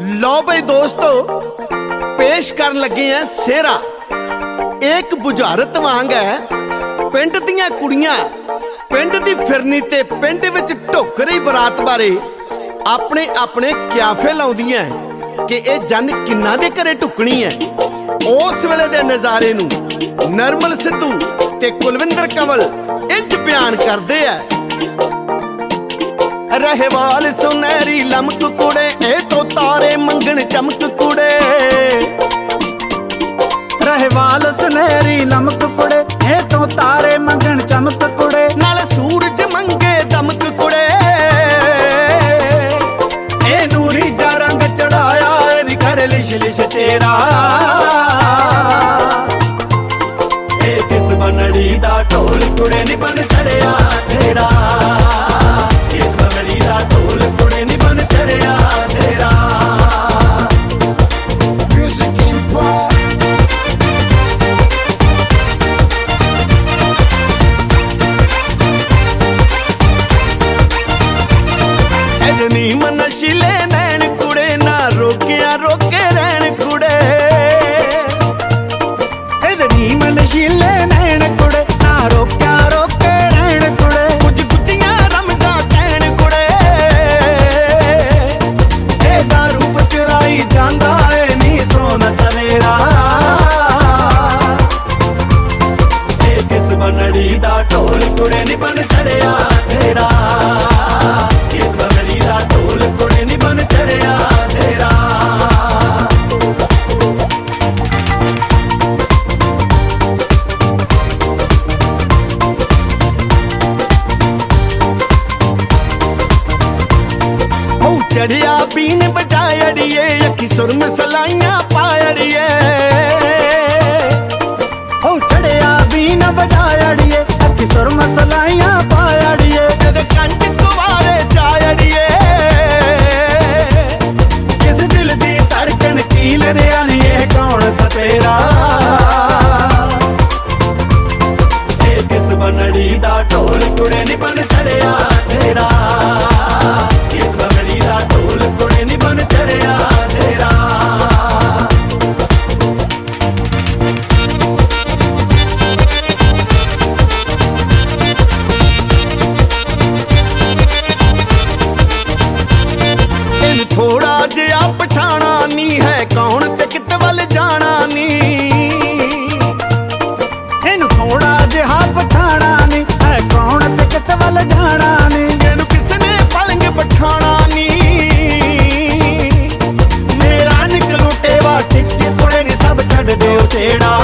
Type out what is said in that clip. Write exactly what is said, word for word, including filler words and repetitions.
लो बई दोस्तों, पेश करन लगे हैं सेहरा। एक बुझारत वांग है पिंड दियां कुड़ियां पिंड दी फिरनी ते पिंड विच ढोकरी बरात बारे अपने अपने क्याफे लाउंदियां कि ए जन किन्ना दे घरे ढुकनी है। उस वेले दे नज़ारे नूं नरमल सिद्धू ते कुलविंदर कंवल इंज बयान करदे है। रहवाल सुनहरी लमक कुड़े ए तो तारे मंगण चमक कुड़े। रहवाल सुनहरी लमक कुड़े ए तो तारे मंगण चमक कुड़े। नाल सूरज मंगे दमक कुड़े। ए नूरी जा रंग चढ़ाया नी कर लिश लिश तेरा। ए किस बनड़ी दा ढोल कुड़े नी बन चढ़िया सेरा। नशीले नैन कुड़े ना रोकिया रोके रैन कुड़े। नशीले नैन कुड़े ना रोकिया रोके रैन कुड़े। कुछ गुजिया रमजा कहन कुड़े। ए दारू चुराई जांदा है नी सोना सवेरा। ए किस बनड़ी दा ढोल कुड़े नी बन चढ़िया सेरा। चढ़िया बीन बजाय अड़िए अखी सुरम सलाइयां पायड़िए। ओ चढ़िया बीन बजाय अड़िए अखी सुरम सलाइयां पायड़िए। तेरे कंच कुवारे चायड़िए। किस दिल दी धड़कन कील रिया नी ए कौन सपेरा। ए किस बनड़ी दा ढोल कुड़े नी बन चढ़िया सेरा। थोड़ा जिहा पछाणा नी है कौन ते कित वल जाना नी। इनू थोड़ा जिहा पछाणा नी है कौन ते कित वल जाना नी। इनू किसने पलंग बठाना नी। मेरा निकलू टेवा टिच कुड़े नी सब छड़ दे तेड़ा।